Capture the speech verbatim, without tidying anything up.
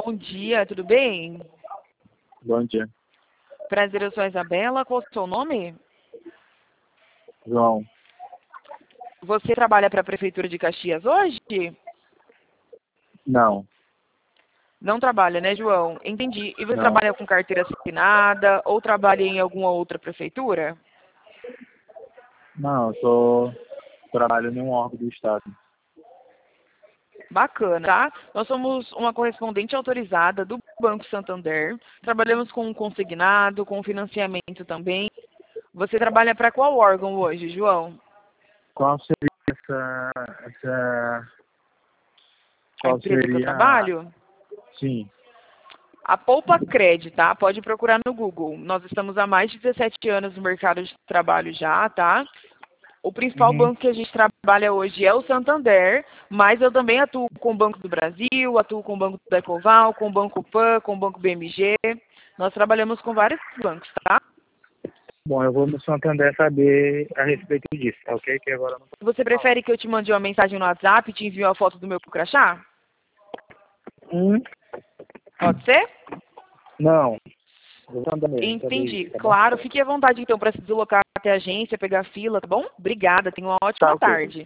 bom dia, tudo bem? Bom dia. Prazer, eu sou a Isabela. Qual é o seu nome? João. Você trabalha para a Prefeitura de Caxias hoje? Não. Não trabalha, né, João? Entendi. E você Não. trabalha com carteira assinada ou trabalha em alguma outra prefeitura? Não, eu tô trabalho em um órgão do Estado. Bacana, tá? Nós somos uma correspondente autorizada do Banco Santander. Trabalhamos com consignado, com financiamento também. Você trabalha para qual órgão hoje, João? Qual seria essa. essa A qual empresa que eu seria. trabalho? Sim. A Poupa Cred, tá? Pode procurar no Google. Nós estamos há mais de dezessete anos no mercado de trabalho já, tá? O principal Uhum. banco que a gente trabalha hoje é o Santander, mas eu também atuo com o Banco do Brasil, atuo com o Banco da Ecoval, com o Banco Pan, com o Banco B M G. Nós trabalhamos com vários bancos, tá? Bom, eu vou no Santander saber a respeito disso, tá ok? Que agora eu não tô Você falando. prefere que eu te mande uma mensagem no WhatsApp e te envie a foto do meu crachá? Hum? Pode ser? Não. Eu vou andar mesmo, saber Entendi. isso, tá bom? Claro, fique à vontade então para se deslocar até a agência, pegar fila, tá bom? Obrigada, tenha uma Tá ótima ok. tarde.